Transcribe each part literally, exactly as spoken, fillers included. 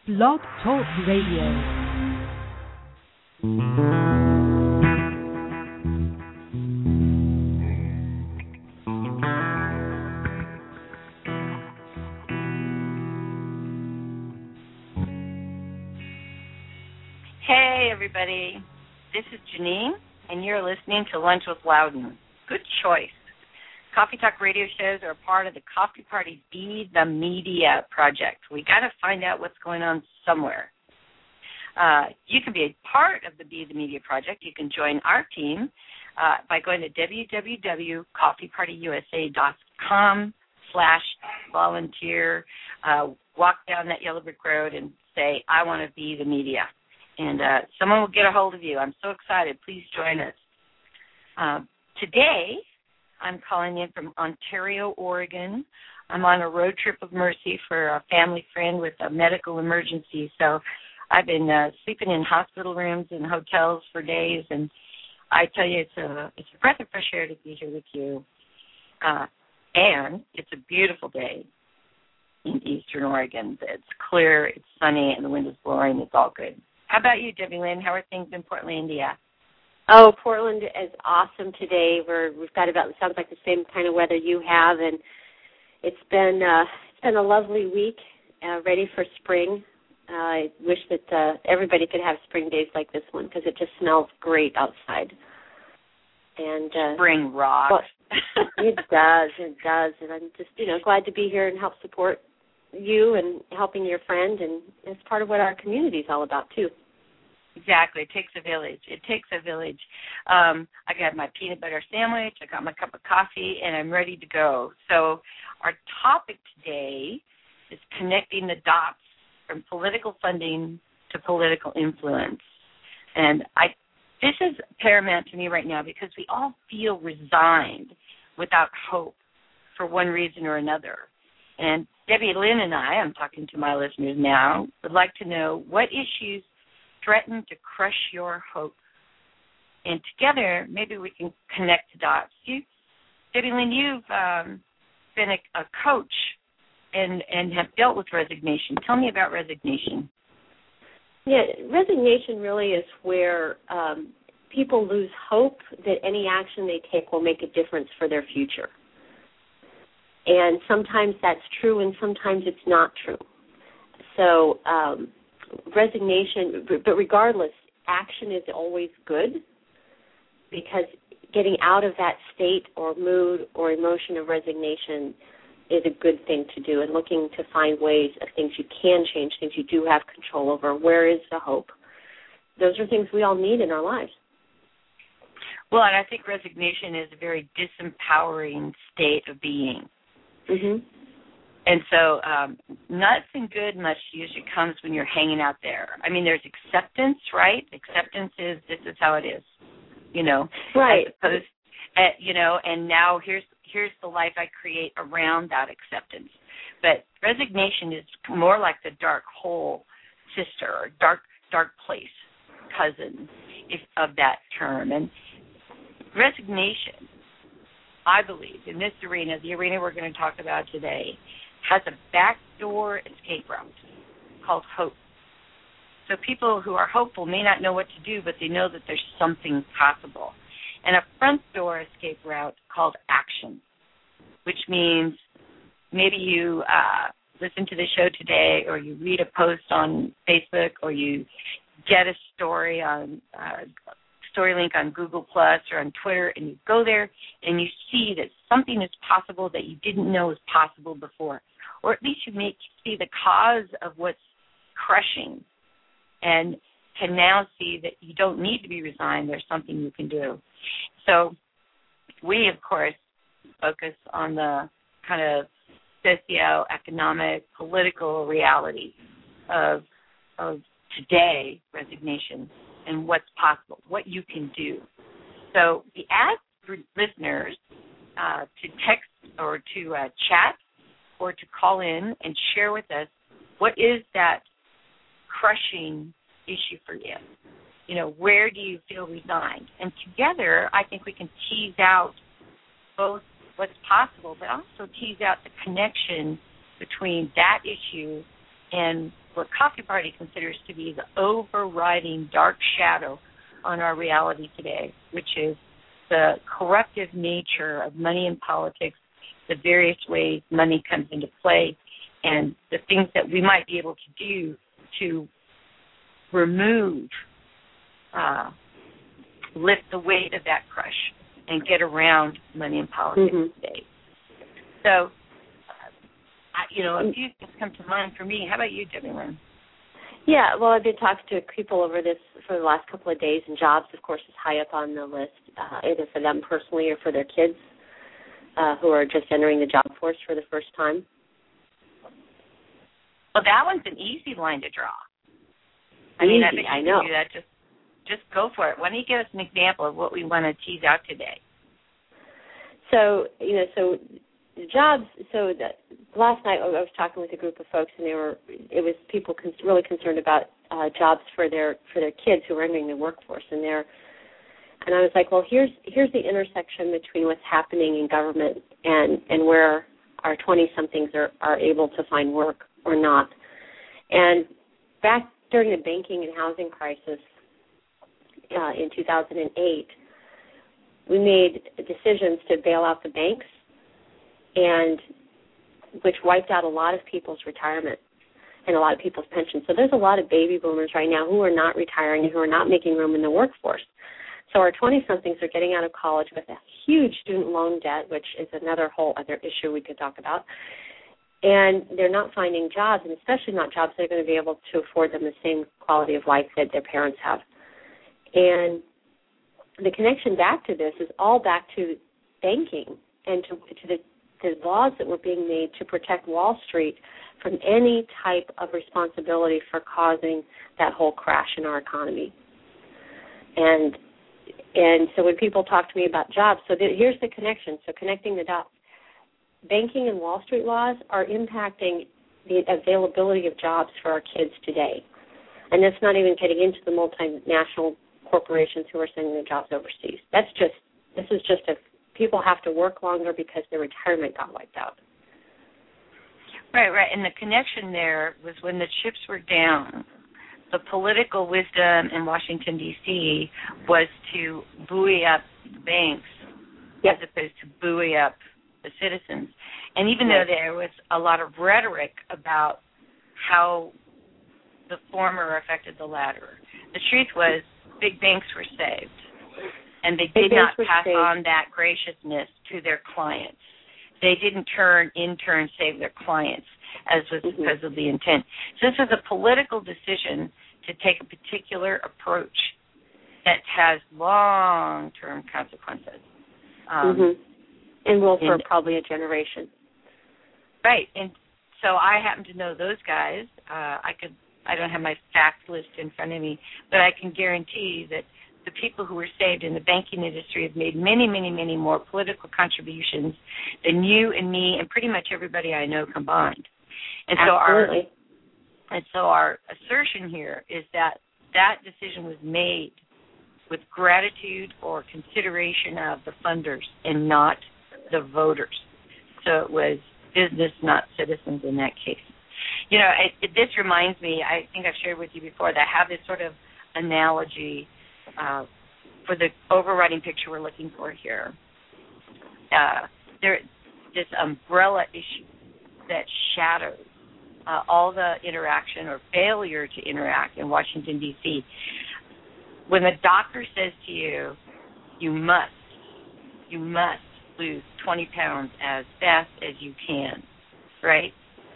Blog Talk Radio. Hey, everybody. This is Janine, and you're listening to Lunch with Loudon. Good choice. Coffee Talk radio shows are a part of the Coffee Party Be the Media project. We got to find out what's going on somewhere. Uh, you can be a part of the Be the Media project. You can join our team uh, by going to w w w dot coffee party u s a dot com slash volunteer. Uh, walk down that yellow brick road and say, I want to be the media. And uh, someone will get a hold of you. I'm so excited. Please join us. Uh, today, I'm calling in from Ontario, Oregon. I'm on a road trip of mercy for a family friend with a medical emergency. So I've been uh, sleeping in hospital rooms and hotels for days, and I tell you, it's a it's a breath of fresh air to be here with you. Uh, and it's a beautiful day in Eastern Oregon. It's clear, it's sunny, and the wind is blowing. It's all good. How about you, Debbie Lynn? How are things in Portland, India? Oh, Portland is awesome today. We're we've got about, it sounds like the same kind of weather you have, and it's been uh, it's been a lovely week, uh, ready for spring. Uh, I wish that uh, everybody could have spring days like this one because it just smells great outside. And uh, spring rocks. Well, it does, it does, and I'm just you know glad to be here and help support you and helping your friend, and it's part of what our community is all about too. Exactly. It takes a village. It takes a village. Um, I got my peanut butter sandwich. I got my cup of coffee, and I'm ready to go. So our topic today is connecting the dots from political funding to political influence. And I, this is paramount to me right now because we all feel resigned without hope for one reason or another. And Debbie Lynn and I, I'm talking to my listeners now, would like to know what issues threaten to crush your hope. And together, maybe we can connect the dots. You, Debbie Lynn, you've um, been a, a coach and, and have dealt with resignation. Tell me about resignation. Yeah, resignation really is where um, people lose hope that any action they take will make a difference for their future. And sometimes that's true and sometimes it's not true. So, um, resignation, but regardless, action is always good because getting out of that state or mood or emotion of resignation is a good thing to do, and looking to find ways of things you can change, things you do have control over. Where is the hope? Those are things we all need in our lives. Well, and I think resignation is a very disempowering state of being. Mm-hmm. And so um, nothing good much usually comes when you're hanging out there. I mean, there's acceptance, right? Acceptance is this is how it is, you know. Right. As opposed, uh, you know, and now here's here's the life I create around that acceptance. But resignation is more like the dark hole sister or dark dark place cousin if, of that term. And resignation, I believe, in this arena, the arena we're going to talk about today, has a backdoor escape route called hope. So people who are hopeful may not know what to do, but they know that there's something possible. And a front door escape route called action, which means maybe you uh, listen to the show today, or you read a post on Facebook, or you get a story on uh, story link on Google Plus or on Twitter, and you go there and you see that something is possible that you didn't know was possible before. Or at least you may see the cause of what's crushing and can now see that you don't need to be resigned. There's something you can do. So we, of course, focus on the kind of socioeconomic, political reality of, of today, resignation, and what's possible, what you can do. So we ask for listeners uh, to text or to uh, chat or to call in and share with us what is that crushing issue for you. You know, where do you feel resigned? And together, I think we can tease out both what's possible, but also tease out the connection between that issue and what Coffee Party considers to be the overriding dark shadow on our reality today, which is the corruptive nature of money in politics, the various ways money comes into play, and the things that we might be able to do to remove, uh, lift the weight of that crush and get around money in politics mm-hmm. today. So, uh, you know, a few things come to mind for me. How about you, Debbie Lynn? Yeah, well, I've been talking to people over this for the last couple of days, and jobs, of course, is high up on the list, uh, either for them personally or for their kids uh, who are just entering the job force for the first time. Well, that one's an easy line to draw. I Easy, mean, I bet you I can know. do that. Just, just go for it. Why don't you give us an example of what we want to tease out today? So, you know, so jobs, so that last night I was talking with a group of folks, and they were, it was people con- really concerned about uh, jobs for their for their kids who are entering the workforce, and they're, and I was like, well, here's here's the intersection between what's happening in government and, and where our twenty-somethings are, are able to find work or not. And back during the banking and housing crisis uh, in two thousand eight, we made decisions to bail out the banks, and which wiped out a lot of people's retirement and a lot of people's pensions. So there's a lot of baby boomers right now who are not retiring and who are not making room in the workforce. So our twenty-somethings are getting out of college with a huge student loan debt, which is another whole other issue we could talk about. And they're not finding jobs, and especially not jobs that are going to be able to afford them the same quality of life that their parents have. And the connection back to this is all back to banking and to, to the, the laws that were being made to protect Wall Street from any type of responsibility for causing that whole crash in our economy. And and so when people talk to me about jobs, so the, here's the connection, so connecting the dots. Banking and Wall Street laws are impacting the availability of jobs for our kids today. And that's not even getting into the multinational corporations who are sending their jobs overseas. That's just, this is just a, people have to work longer because their retirement got wiped out. Right, right. And the connection there was when the chips were down, the political wisdom in Washington, D C was to buoy up the banks yep. as opposed to buoy up the citizens. And even though there was a lot of rhetoric about how the former affected the latter, the truth was big banks were saved, and they did not pass on that graciousness to their clients. They didn't turn, in turn, save their clients, as was mm-hmm. supposedly the intent. So this was a political decision to take a particular approach that has long-term consequences. Um, mm-hmm. And will for and, probably a generation. Right. And so I happen to know those guys. Uh, I could. I don't have my fact list in front of me, but I can guarantee that the people who were saved in the banking industry have made many, many, many more political contributions than you and me and pretty much everybody I know combined. And so Absolutely. our and so our assertion here is that that decision was made with gratitude or consideration of the funders and not the voters. So it was business, not citizens in that case. You know, it, it, this reminds me, I think I've shared with you before, that I have this sort of analogy uh, for the overriding picture we're looking for here. Uh, there, this umbrella issue that shadows uh, all the interaction or failure to interact in Washington, D C When the doctor says to you, you must, you must lose twenty pounds as fast as you can, right?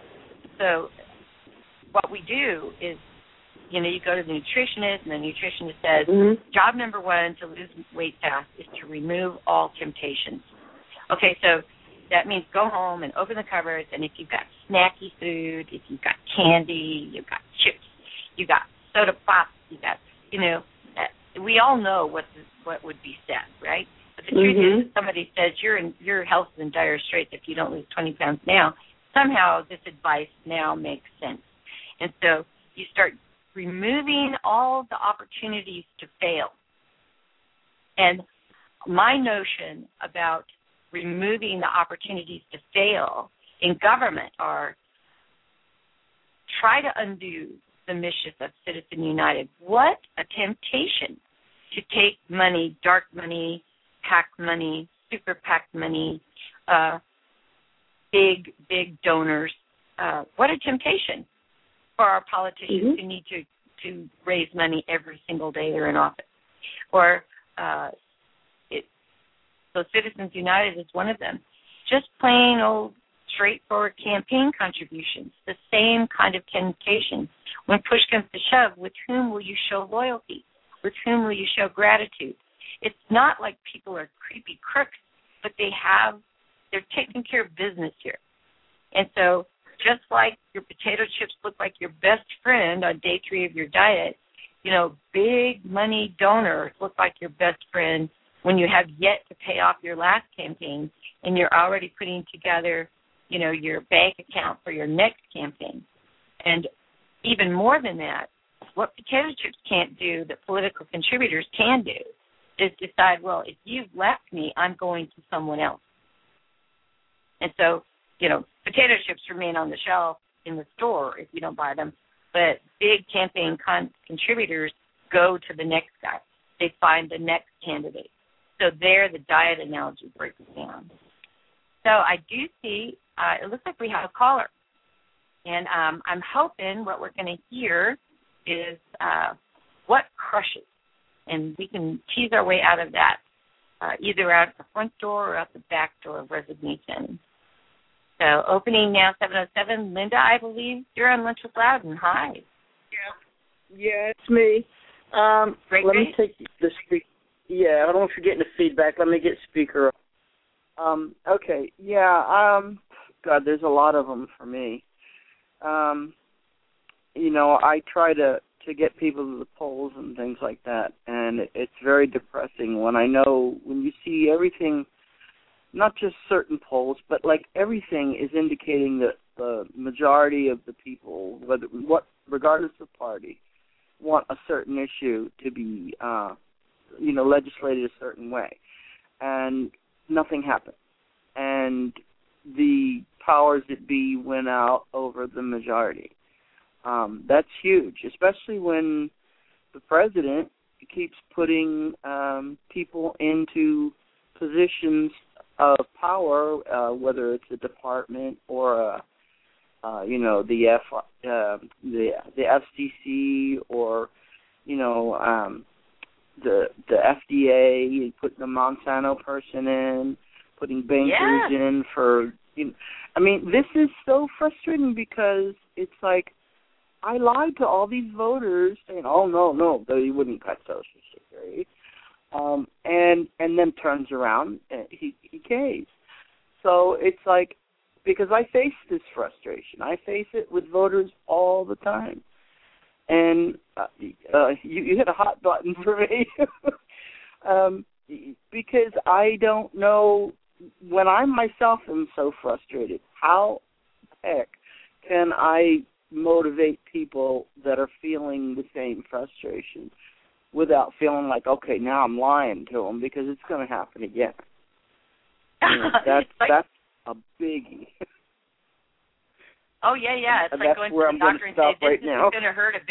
So what we do is, you know, you go to the nutritionist, and the nutritionist says, mm-hmm. job number one to lose weight fast is to remove all temptations. Okay, so that means go home and open the cupboards, and if you've got snacky food, if you've got candy, you've got chips, you've got soda pop, you've got, you know, uh, we all know what the, what would be said, right? But the truth mm-hmm. is, if somebody says your your health is in dire straits if you don't lose twenty pounds now, somehow this advice now makes sense. And so you start removing all the opportunities to fail. And my notion about removing the opportunities to fail in government are try to undo the mischief of Citizen United. What a temptation to take money, dark money, PAC money, super PAC money, uh, big, big donors. Uh, what a temptation for our politicians mm-hmm. who need to, to raise money every single day they're in office. Or uh, it, so Citizens United is one of them. Just plain old straightforward campaign contributions, the same kind of temptation. When push comes to shove, with whom will you show loyalty? With whom will you show gratitude? It's not like people are creepy crooks, but they have, they're taking care of business here. And so just like your potato chips look like your best friend on day three of your diet, you know, big money donors look like your best friend when you have yet to pay off your last campaign and you're already putting together, you know, your bank account for your next campaign. And even more than that, what potato chips can't do that political contributors can do is decide, well, if you've left me, I'm going to someone else. And so, you know, potato chips remain on the shelf in the store if you don't buy them, but big campaign con- contributors go to the next guy. They find the next candidate. So there the diet analogy breaks down. So I do see, uh, it looks like we have a caller. And um, I'm hoping what we're going to hear is uh, what crushes. And we can tease our way out of that, uh, either out the front door or out the back door of resignation. So opening now, seven oh seven. Linda, I believe you're on Lunch with Loudon. Hi. Yeah, yeah, it's me. Um, great, let great. me take the speak. Yeah, I don't know if you're getting the feedback. Let me get speaker. Um, okay, yeah, um, God, there's a lot of them for me. Um, you know, I try to, to get people to the polls and things like that, and it, it's very depressing when I know, when you see everything, not just certain polls, but like everything is indicating that the majority of the people, whether what, regardless of party, want a certain issue to be, uh, you know, legislated a certain way, and nothing happened. And the powers that be went out over the majority. Um, that's huge, especially when the president keeps putting um, people into positions of power, uh, whether it's a department or a, uh, you know, the F, uh, the the F C C or, you know, um, the the F D A, putting a Monsanto person in, putting bankers yeah. in for, you know, I mean, this is so frustrating because it's like, I lied to all these voters saying, oh, no, no, they wouldn't cut Social Security. Um, and and then turns around and he, he caves. So it's like, because I face this frustration. I face it with voters all the time. And uh, uh, you, you hit a hot button for me. um, because I don't know, when I myself am so frustrated, how the heck can I motivate people that are feeling the same frustration without feeling like, okay, now I'm lying to them, because it's going to happen again. You know, that's like, that's a biggie. Oh, yeah, yeah. It's and like that's going to where the I'm doctor and stop say, right this now. is going to hurt a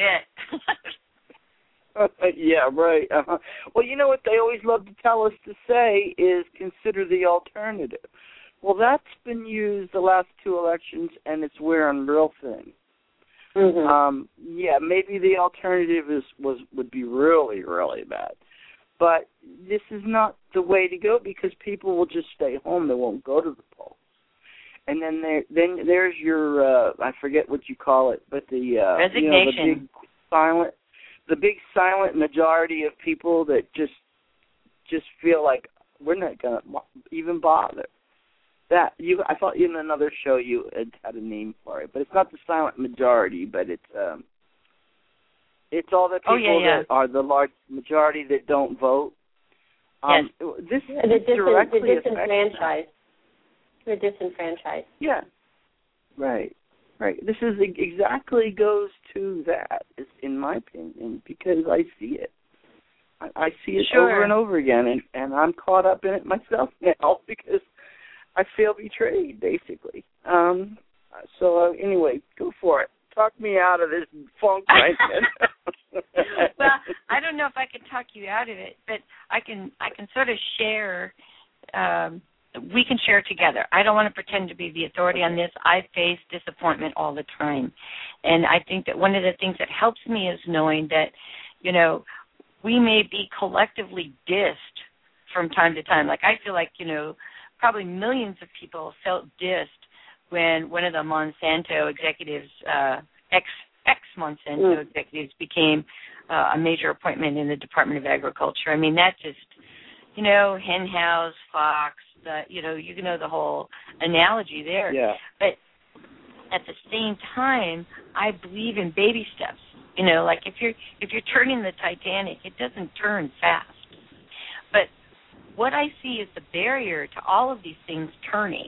bit. Yeah, right. Uh-huh. Well, you know what they always love to tell us to say is consider the alternative. Well, that's been used the last two elections, and it's wearing real thin. Mm-hmm. Um, yeah, maybe the alternative is was would be really, really bad. But this is not the way to go, because people will just stay home. They won't go to the polls. And then there, then there's your, uh, I forget what you call it, but the, uh, resignation. You know, the big silent, the big silent majority of people that just, just feel like we're not going to even bother. That you, I thought in another show you had, had a name for it, but it's not the silent majority, but it's, um, it's all the people oh, yeah, yeah. that are the large majority that don't vote. Um, yes. This, the, this disin- directly the disenfranchised. The disenfranchised. Yeah. Right. Right. This is exactly goes to that, in my opinion, because I see it. I, I see it sure. over and over again, and, and I'm caught up in it myself now because I feel betrayed, basically. Um, so uh, anyway, go for it. talk me out of this funk right now. Well, I don't know if I can talk you out of it, but I can I can sort of share. Um, we can share together. I don't want to pretend to be the authority on this. I face disappointment all the time. And I think that one of the things that helps me is knowing that, you know, we may be collectively dissed from time to time. Like I feel like, you know, probably millions of people felt dissed when one of the Monsanto executives, uh, ex, ex-Monsanto mm. executives became uh, a major appointment in the Department of Agriculture. I mean, that just, you know, hen house, fox, the, you know, you know the whole analogy there. Yeah. But at the same time, I believe in baby steps. You know, like if you're if you're turning the Titanic, it doesn't turn fast. But what I see as the barrier to all of these things turning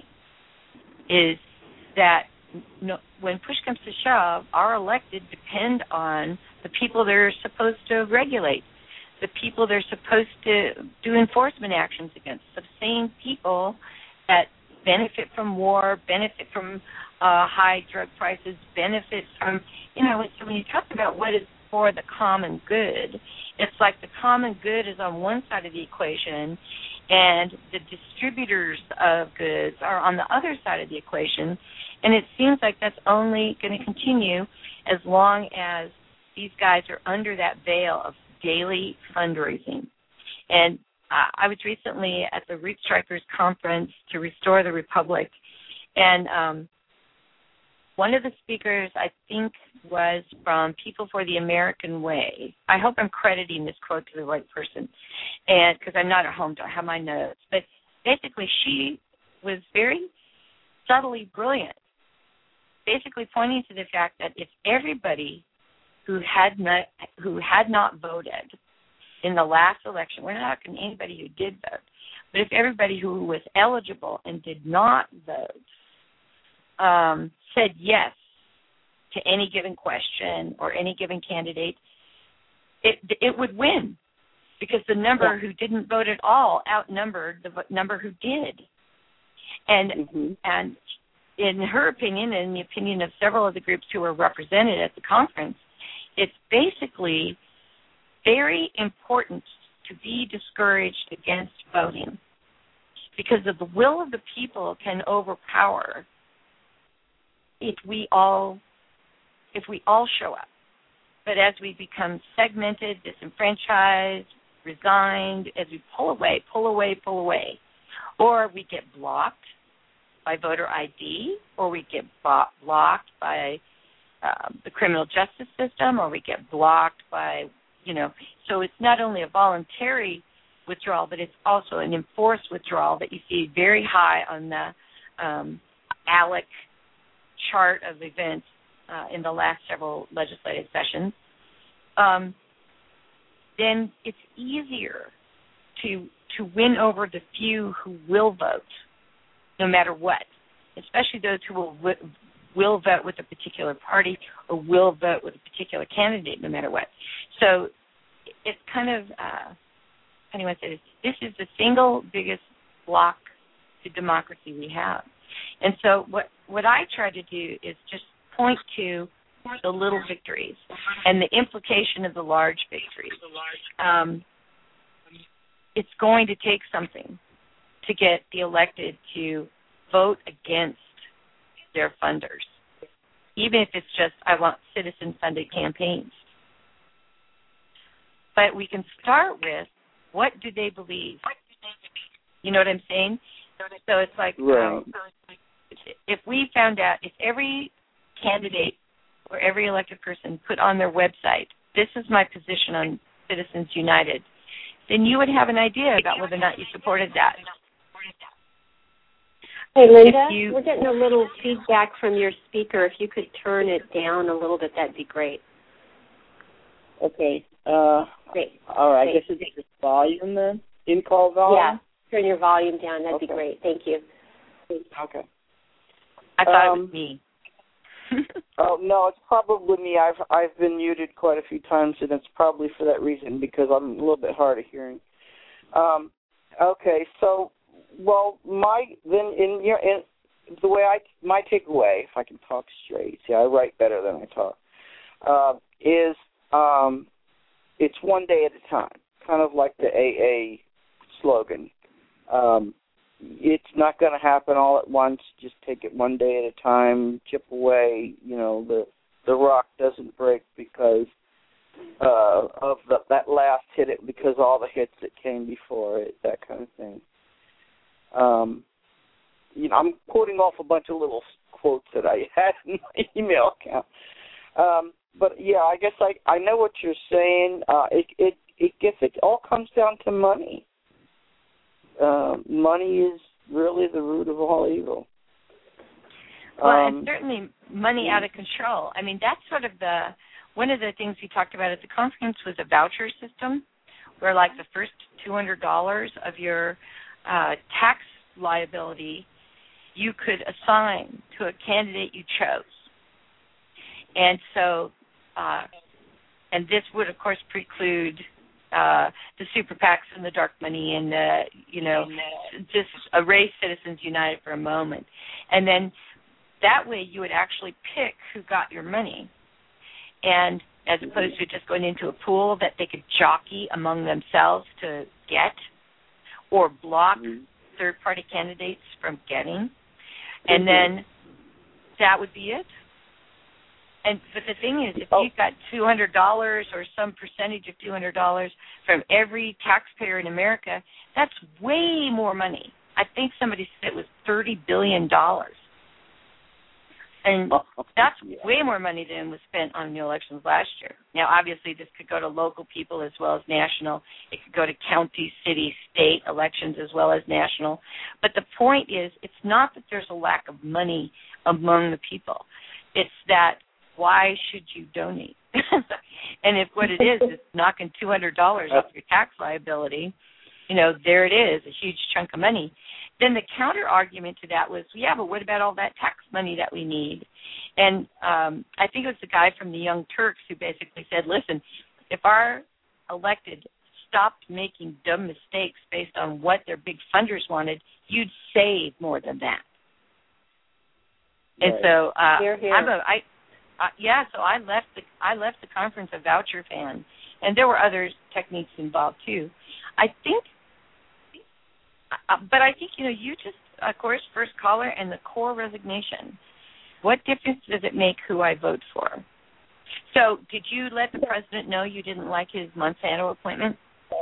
is that no, when push comes to shove, our elected depend on the people they're supposed to regulate, the people they're supposed to do enforcement actions against, the same people that benefit from war, benefit from uh, high drug prices, benefit from, you know, so when you talk about what is for the common good, it's like the common good is on one side of the equation and the distributors of goods are on the other side of the equation. And it seems like that's only going to continue as long as these guys are under that veil of daily fundraising. And uh, I was recently at the Root Strikers Conference to Restore the Republic, and um, one of the speakers, I think, was from People for the American Way. I hope I'm crediting this quote to the right person, and because I'm not at home, don't have my notes. But basically, she was very subtly brilliant, basically pointing to the fact that if everybody who had not who had not voted in the last election, we're not talking anybody who did vote, but if everybody who was eligible and did not vote um, said yes to any given question or any given candidate, it it would win because the number yeah. who didn't vote at all outnumbered the number who did. And mm-hmm. and in her opinion, and in the opinion of several of the groups who were represented at the conference, it's basically very important to be discouraged against voting because of the will of the people can overpower if we all if we all show up. But as we become segmented, disenfranchised, resigned, as we pull away, pull away, pull away, or we get blocked by voter I D, or we get blocked by um, the criminal justice system, or we get blocked by, you know, so it's not only a voluntary withdrawal, but it's also an enforced withdrawal that you see very high on the um, ALEC chart of events uh, in the last several legislative sessions. Um, then it's easier to to win over the few who will vote, no matter what, especially those who will will vote with a particular party or will vote with a particular candidate, no matter what. So it's kind of, uh, how do you want to say this? This is the single biggest block to democracy we have. And so what, what I try to do is just point to the little victories and the implication of the large victories. Um, it's going to take something to get the elected to vote against their funders, even if it's just, I want citizen-funded campaigns. But we can start with, what do they believe? You know what I'm saying? So it's like, right. um, if we found out, if every candidate or every elected person put on their website, this is my position on Citizens United, then you would have an idea about whether or not you supported that. Hey, Linda, you, we're getting a little feedback from your speaker. If you could turn it down a little bit, that'd be great. Okay. Uh, great. All right. Great. I guess it's just volume then? In-call volume? Yeah. Turn your volume down. That'd okay. be great. Thank you. Okay. I thought um, it was me. Oh, no, it's probably me. I've I've been muted quite a few times, and it's probably for that reason because I'm a little bit hard of hearing. Um, okay, so, well, my then in your in, the way I, my takeaway, if I can talk straight, see, I write better than I talk, uh, is um, it's one day at a time, kind of like the A A slogan. Um, it's not going to happen all at once. Just take it one day at a time, chip away. You know, the the rock doesn't break because uh, of the, that last hit it, because all the hits that came before it, that kind of thing. Um, you know, I'm quoting off a bunch of little quotes that I had in my email account. Um, but yeah, I guess I I know what you're saying. Uh, it it it gets it all comes down to money. Uh, money is really the root of all evil. Well, um, and certainly money out of control. I mean, that's sort of the one of the things we talked about at the conference was a voucher system, where like the first two hundred dollars of your uh, tax liability you could assign to a candidate you chose. And so, uh, and this would, of course, preclude uh, the super PACs and the dark money and, uh, you know, just erase Citizens United for a moment. And then that way you would actually pick who got your money. And as opposed to just going into a pool that they could jockey among themselves to get or block mm-hmm. third-party candidates from getting. And mm-hmm. then that would be it. And but the thing is, if oh. you've got two hundred dollars or some percentage of two hundred dollars from every taxpayer in America, that's way more money. I think somebody said it was thirty billion dollars. And that's way more money than was spent on the elections last year. Now, obviously, this could go to local people as well as national. It could go to county, city, state elections as well as national. But the point is, it's not that there's a lack of money among the people. It's that why should you donate? And if what it is is knocking two hundred dollars off your tax liability, you know, there it is, a huge chunk of money. Then the counter argument to that was, yeah, but what about all that tax money that we need? And um, I think it was the guy from the Young Turks who basically said, listen, if our elected stopped making dumb mistakes based on what their big funders wanted, you'd save more than that. Right. And so uh, here, here. I'm a, I, uh, yeah, so I left the I left the conference a voucher fan, and there were other techniques involved too. I think. Uh, but I think, you know, you just, of course, first caller and the core resignation. What difference does it make who I vote for? So did you let the president know you didn't like his Monsanto appointment?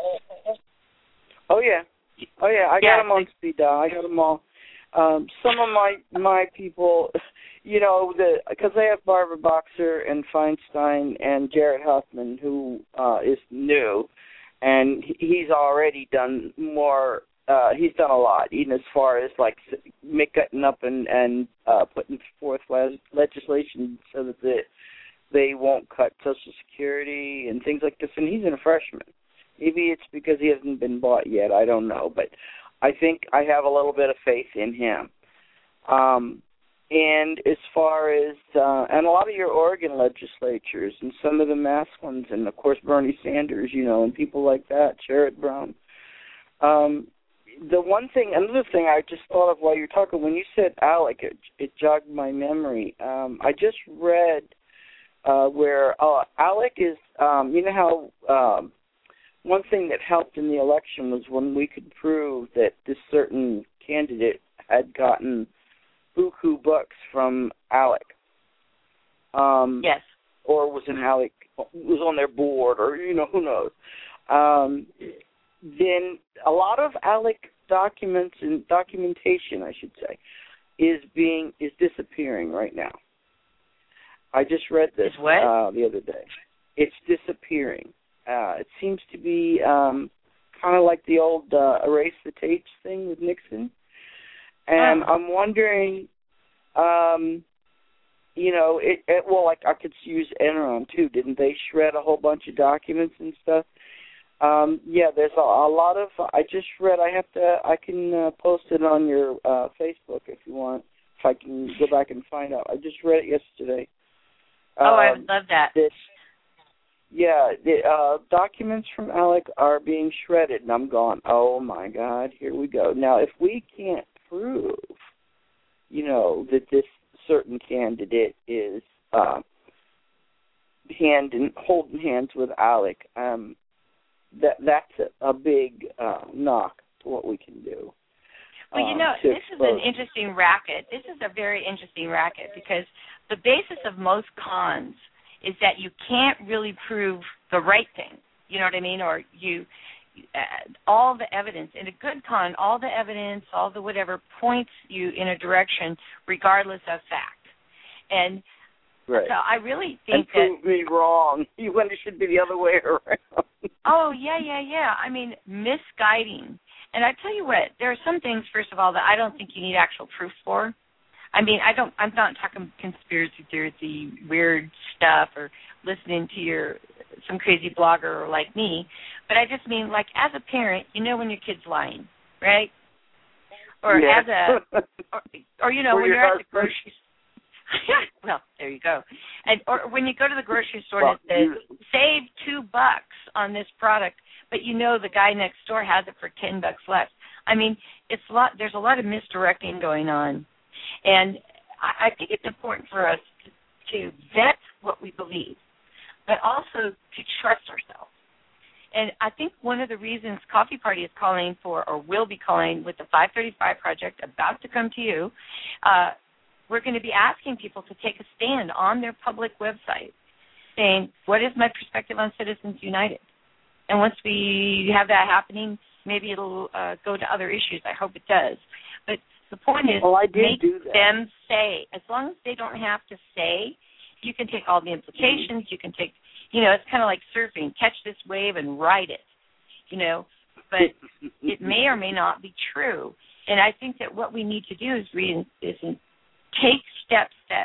Oh, yeah. Oh, yeah. I yeah, got him on speed dial. I got them all. Um, some of my my people, you know, the because they have Barbara Boxer and Feinstein and Jared Huffman, who uh, is new, and he's already done more. Uh, he's done a lot, even as far as like cutting up and and uh, putting forth le- legislation so that the, they won't cut Social Security and things like this. And he's a freshman. Maybe it's because he hasn't been bought yet. I don't know, but I think I have a little bit of faith in him. Um, and as far as uh, and a lot of your Oregon legislatures and some of the Mass ones, and of course Bernie Sanders, you know, and people like that, Sherrod Brown. Um, The one thing, another thing I just thought of while you were talking, when you said ALEC, it, it jogged my memory. Um, I just read uh, where uh, ALEC is, um, you know how um, one thing that helped in the election was when we could prove that this certain candidate had gotten buku bucks from ALEC. Um, yes. Or was in ALEC, was on their board, or, you know, who knows. Um, then a lot of ALEC documents and documentation, I should say, is being is disappearing right now. I just read this uh, the other day. It's disappearing. Uh, it seems to be um, kind of like the old uh, erase the tapes thing with Nixon. And oh. I'm wondering, um, you know, it, it well, like I could use Enron too. Didn't they shred a whole bunch of documents and stuff? Um, yeah, there's a, a lot of. I just read. I have to. I can uh, post it on your uh, Facebook if you want. If I can go back and find out. I just read it yesterday. Oh, um, I would love that. that yeah, the uh, documents from ALEC are being shredded, and I'm going, oh my God, here we go. Now, if we can't prove you know, that this certain candidate is uh, hand in, holding hands with Alec. Um, that that's a, a big uh, knock to what we can do. Well, you know, um, this is an interesting racket. This is a very interesting racket because the basis of most cons is that you can't really prove the right thing. You know what I mean? Or you, uh, all the evidence, in a good con, all the evidence, all the whatever points you in a direction regardless of fact. And right. so I really think and that... prove me wrong. When it should be the other way around. Oh, yeah, yeah, yeah. I mean, misguiding. And I tell you what, there are some things, first of all, that I don't think you need actual proof for. I mean, I don't. I'm not talking conspiracy theory, weird stuff, or listening to your some crazy blogger like me. But I just mean, like, as a parent, you know when your kid's lying, right? Or yeah. as a, or, or you know, or when you're husband. at the grocery store. Well, there you go. And or when you go to the grocery store well, and it says, save two bucks on this product, but you know the guy next door has it for ten bucks less. I mean, it's a lot. There's a lot of misdirecting going on, and I, I think it's important for us to, to vet what we believe, but also to trust ourselves. And I think one of the reasons Coffee Party is calling for, or will be calling, with the five thirty-five Project about to come to you, uh, we're going to be asking people to take a stand on their public website, saying, "What is my perspective on Citizens United?" And once we have that happening, maybe it'll uh, go to other issues. I hope it does. But the point is, well, I did make do that. them say. As long as they don't have to say, you can take all the implications. You can take, you know, it's kind of like surfing. Catch this wave and ride it, you know. But it may or may not be true. And I think that what we need to do is, re- is take steps that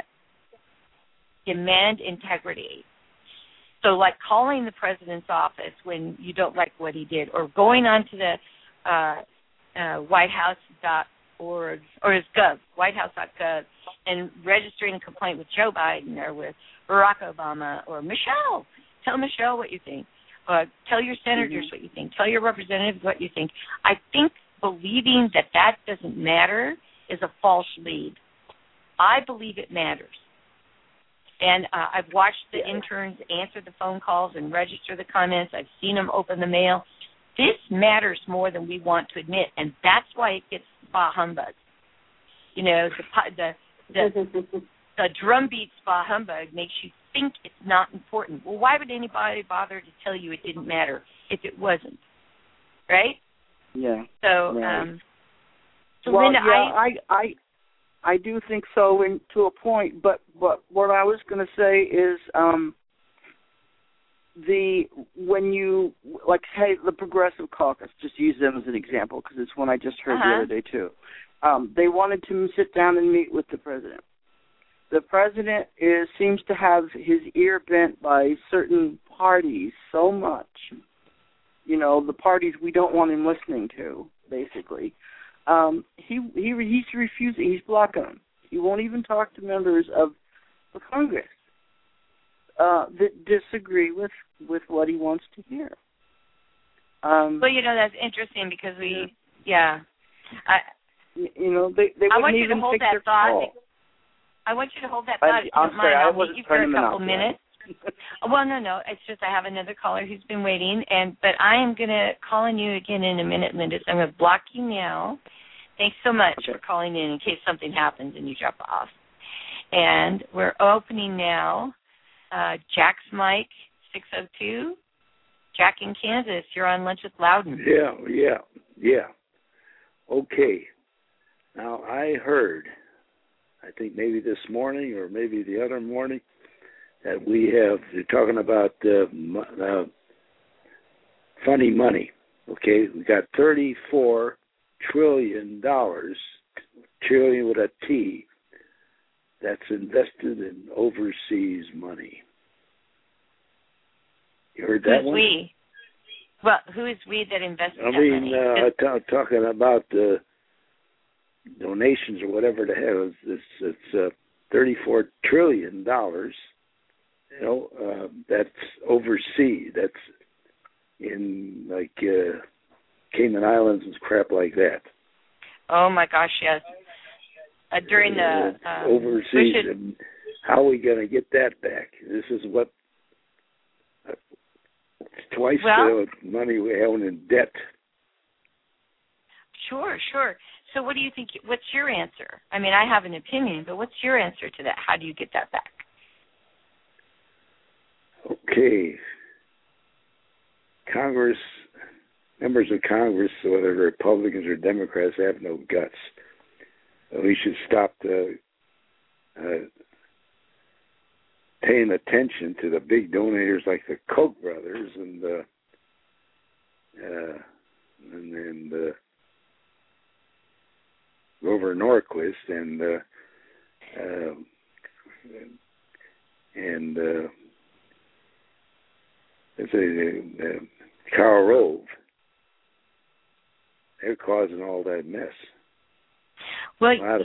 demand integrity. So like calling the president's office when you don't like what he did, or going on to the uh, uh, white house dot org, or his gov, white house dot gov, and registering a complaint with Joe Biden or with Barack Obama or Michelle. Tell Michelle what you think. Uh, tell your senators mm-hmm. what you think. Tell your representatives what you think. I think believing that that doesn't matter is a false lead. I believe it matters. And uh, I've watched the yeah. interns answer the phone calls and register the comments. I've seen them open the mail. This matters more than we want to admit, and that's why it gets bah humbug. You know, the the the, the drumbeat bah humbug makes you think it's not important. Well, why would anybody bother to tell you it didn't matter if it wasn't? Right? Yeah. So, right. um, so well, Linda, yeah, I, I I I do think so, in, to a point. But but what I was going to say is, um, the when you like say the Progressive Caucus, just use them as an example because it's one I just heard uh-huh. the other day too. Um, they wanted to sit down and meet with the president. The president is seems to have his ear bent by certain parties so much. You know, the parties we don't want him listening to, basically. Um, he he he's refusing. He's blocking them. He won't even talk to members of the Congress uh, that disagree with, with what he wants to hear. Um, well, you know, that's interesting because we, yeah. I, you know, they, they I wouldn't want you even to hold take that their thought. call. I want you to hold that thought. I, if you I'm don't sorry, mind. I I'll wasn't meet you for a couple out minutes. Well, no, no. It's just I have another caller who's been waiting, and but I am going to call on you again in a minute, Linda. So I'm going to block you now. Thanks so much okay. for calling in in case something happens and you drop off. And we're opening now. Uh, Jack's mic, six oh two. Jack in Kansas, you're on Lunch with Loudon. Yeah, yeah, yeah. Okay. Now, I heard, I think maybe this morning or maybe the other morning, that we have, they're talking about uh, uh, funny money, okay? We got thirty-four trillion dollars, trillion with a T, that's invested in overseas money. You heard that Who's one? we? Well, who is we that invested I that mean, money? uh, t- talking about the donations or whatever the hell, it's, it's, it's uh, thirty-four trillion dollars, you know, uh, that's overseas. That's in, like, uh, Cayman Islands and crap like that. Oh, my gosh, yes. uh, during the uh, um, overseas. Bush And how are we going to get that back? This is what uh, twice well, the money we own in debt. Sure, sure. So what do you think, what's your answer? I mean, I have an opinion, but what's your answer to that? How do you get that back? Okay. Congress, members of Congress, whether Republicans or Democrats, have no guts. We should stop the, uh, paying attention to the big donators like the Koch brothers and the, uh, and then the Grover Norquist and uh, uh, and uh, let's say uh, uh, Karl Rove. They're causing all that mess. Well, of,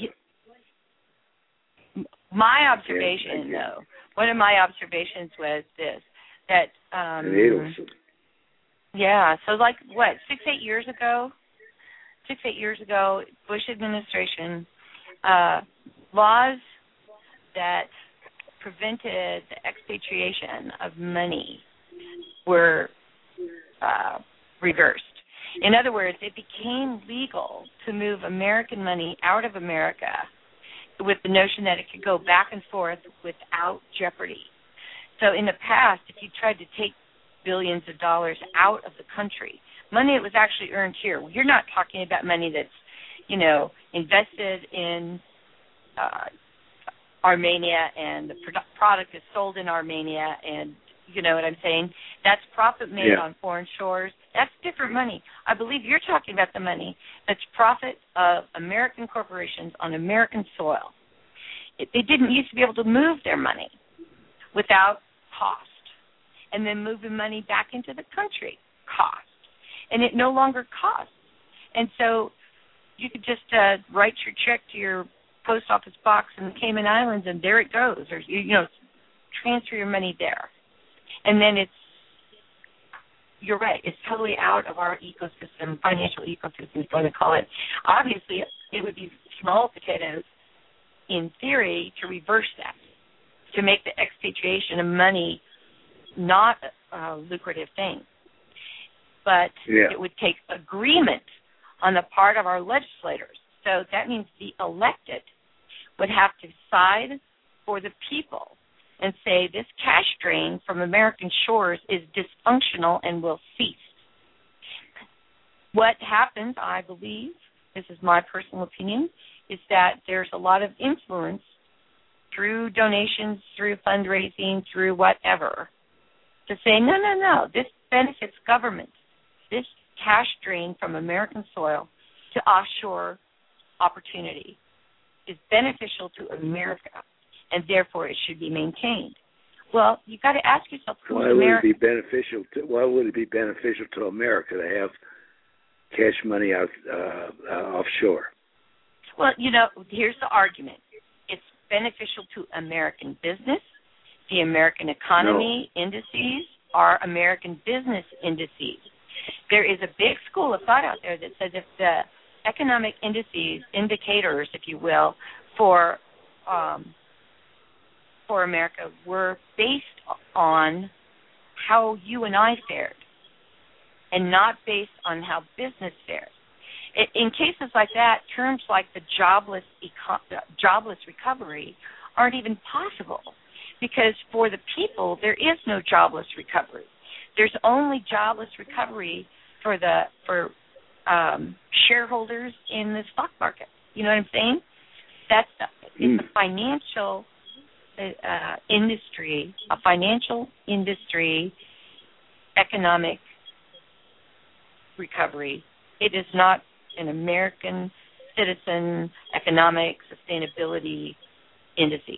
you, my observation, again, though, one of my observations was this: that um, yeah, so like what six, eight years ago. Six, eight years ago, Bush administration, uh, laws that prevented the expatriation of money were uh, reversed. In other words, it became legal to move American money out of America with the notion that it could go back and forth without jeopardy. So in the past, if you tried to take billions of dollars out of the country, money that was actually earned here. You're not talking about money that's, you know, invested in uh, Armenia and the product is sold in Armenia and, you know what I'm saying? That's profit made yeah. on foreign shores. That's different money. I believe you're talking about the money that's profit of American corporations on American soil. It, they didn't used to be able to move their money without cost and then moving money back into the country, cost. And it no longer costs. And so you could just uh, write your check to your post office box in the Cayman Islands, and there it goes. Or, you know, transfer your money there. And then it's, you're right, it's totally out of our ecosystem, financial ecosystem, is what I call it. Obviously, it would be small potatoes, in theory, to reverse that, to make the expatriation of money not a lucrative thing. But yeah. it would take agreement on the part of our legislators. So that means the elected would have to side for the people and say this cash drain from American shores is dysfunctional and will cease. What happens, I believe, this is my personal opinion, is that there's a lot of influence through donations, through fundraising, through whatever, to say, no, no, no, this benefits government. This cash drain from American soil to offshore opportunity is beneficial to America, and therefore it should be maintained. Well, you've got to ask yourself, who's why would America? it be beneficial to? Why would it be beneficial to America to have cash money out uh, uh, offshore? Well, you know, here's the argument: it's beneficial to American business. The American economy no. indices are American business indices. There is a big school of thought out there that says if the economic indices, indicators, if you will, for um, for America were based on how you and I fared and not based on how business fared. In cases like that, terms like the jobless eco- jobless recovery aren't even possible because for the people, there is no jobless recovery. There's only jobless recovery for the for um, shareholders in the stock market. You know what I'm saying? That's the, mm. it's a financial uh, industry, a financial industry, economic recovery. It is not an American citizen economic sustainability indice.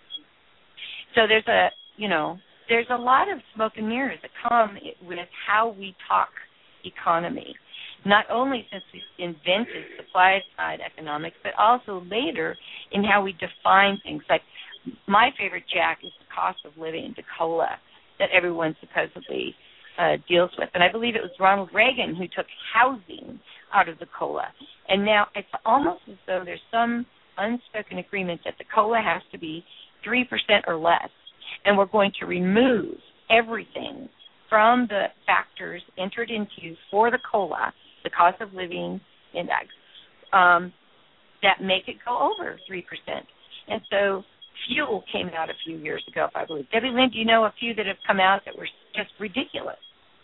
So there's a you know. There's a lot of smoke and mirrors that come with how we talk economy, not only since we invented supply-side economics, but also later in how we define things. Like my favorite, Jack, is the cost of living, the COLA, that everyone supposedly uh, deals with. And I believe it was Ronald Reagan who took housing out of the COLA. And now it's almost as though there's some unspoken agreement that the COLA has to be three percent or less, and we're going to remove everything from the factors entered into for the COLA, the cost of living index, um, that make it go over three percent. And so fuel came out a few years ago, I believe. Debbie Lynn, do you know a few that have come out that were just ridiculous?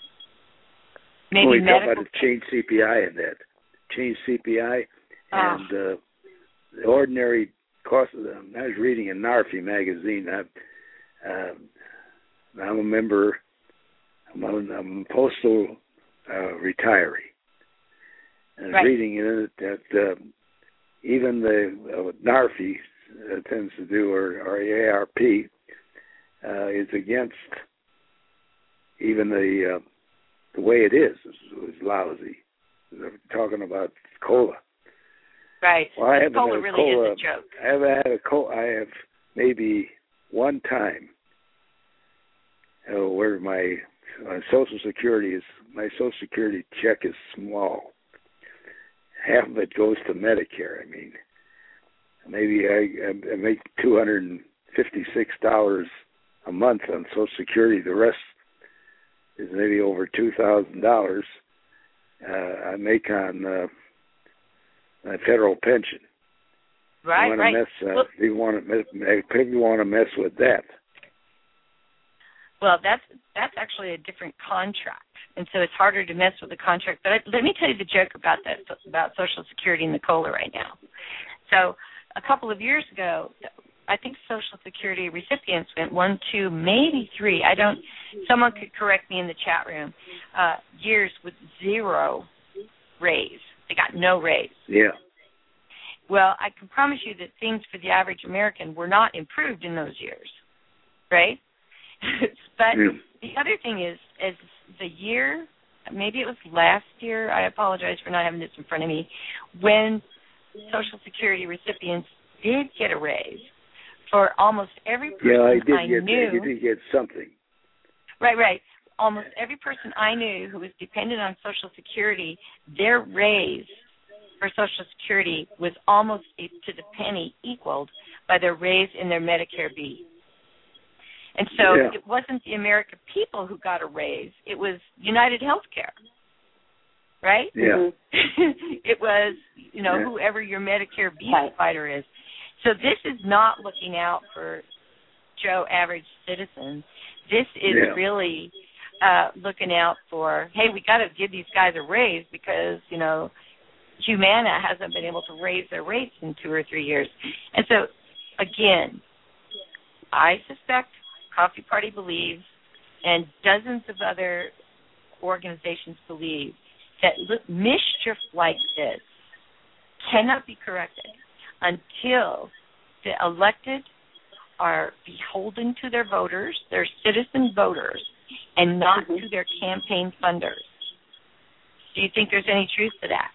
Maybe well, we medical. talk about the change C P I in that. Change C P I and oh. uh, the ordinary cost of them. I was reading in NARFI magazine. I, uh, I'm a member, I'm a, I'm a postal uh, retiree. And I was right. reading in it that uh, even the uh, NARFI uh, tends to do, or, or A A R P, uh, is against even the uh, the way it is. Is lousy. They're talking about COLA. Right. Well, I haven't COLA had a really COLA. is a joke. I haven't had a COLA. I have maybe one time uh, where my uh, Social Security is, my Social Security check is small. Half of it goes to Medicare. I mean, maybe I, I make two hundred fifty-six dollars a month on Social Security. The rest is maybe over two thousand dollars uh, I make on uh, my federal pension. Right, you right. Mess, uh, well, you want to mess, if you want to mess with that. Well, that's that's actually a different contract, and so it's harder to mess with the contract. But I, let me tell you the joke about that, about Social Security and the COLA right now. So a couple of years ago, I think Social Security recipients went one, two, maybe three. I don't. Someone could correct me in the chat room. Uh, years with zero raise. They got no raise. Yeah. Well, I can promise you that things for the average American were not improved in those years, right? But mm. the other thing is, is the year, maybe it was last year, I apologize for not having this in front of me, when Social Security recipients did get a raise, for almost every person yeah, I, did I get, knew. You did get something. Right, right. Almost every person I knew who was dependent on Social Security, their raise for Social Security was almost to the penny equaled by their raise in their Medicare B. And so yeah. it wasn't the American people who got a raise. It was United Healthcare, right? Yeah. It was, you know, yeah. whoever your Medicare B provider is. So this is not looking out for Joe average citizens. This is yeah. really uh, looking out for, hey, we got to give these guys a raise because, you know, Humana hasn't been able to raise their rates in two or three years. And so, again, I suspect Coffee Party believes, and dozens of other organizations believe, that mischief like this cannot be corrected until the elected are beholden to their voters, their citizen voters, and not mm-hmm. to their campaign funders. Do you think there's any truth to that?